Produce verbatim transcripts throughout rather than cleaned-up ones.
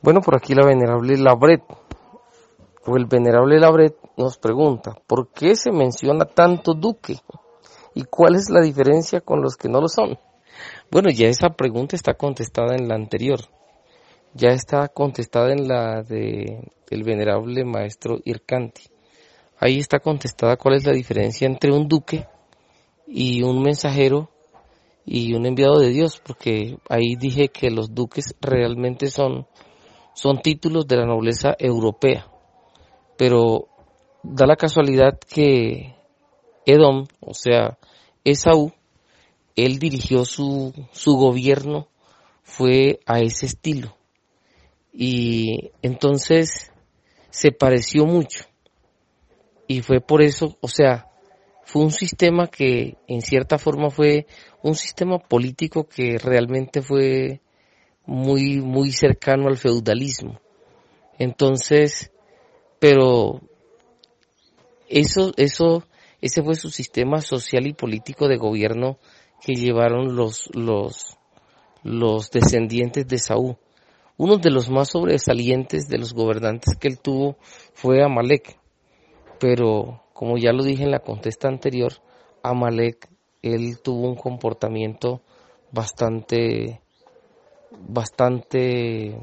Bueno, por aquí la venerable Labret, o el venerable Labret, nos pregunta, ¿por qué se menciona tanto duque? ¿Y cuál es la diferencia con los que no lo son? Bueno, ya esa pregunta está contestada en la anterior. Ya está contestada en la de el venerable maestro Ircanti. Ahí está contestada cuál es la diferencia entre un duque y un mensajero y un enviado de Dios, porque ahí dije que los duques realmente son, son títulos de la nobleza europea, pero da la casualidad que Edom, o sea, Esaú, él dirigió su, su gobierno, fue a ese estilo, y entonces se pareció mucho, y fue por eso, o sea, fue un sistema que en cierta forma fue un sistema político que realmente fue muy, muy cercano al feudalismo. Entonces, pero eso, eso, ese fue su sistema social y político de gobierno que llevaron los, los, los descendientes de Saúl. Uno de los más sobresalientes de los gobernantes que él tuvo fue Amalek, pero como ya lo dije en la contesta anterior, Amalek, él tuvo un comportamiento bastante, bastante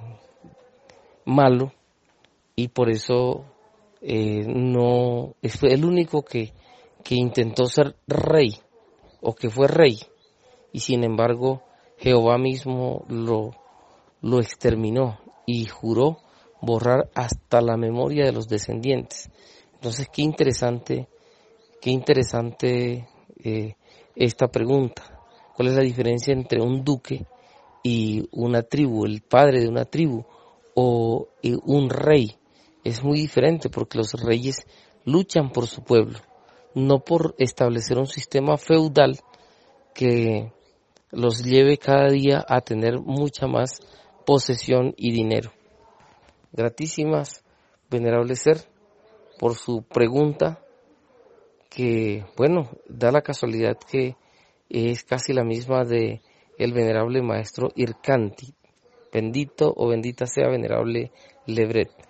malo, y por eso eh, no fue el único que, que intentó ser rey, o que fue rey, y sin embargo Jehová mismo lo, lo exterminó y juró borrar hasta la memoria de los descendientes. Entonces, qué interesante, qué interesante eh, esta pregunta. ¿Cuál es la diferencia entre un duque y una tribu, el padre de una tribu, o eh, un rey? Es muy diferente porque los reyes luchan por su pueblo, no por establecer un sistema feudal que los lleve cada día a tener mucha más posesión y dinero. Gratísimas, venerable ser, por su pregunta, que, bueno, da la casualidad que es casi la misma de el venerable maestro Ircanti. Bendito o bendita sea venerable Lebret.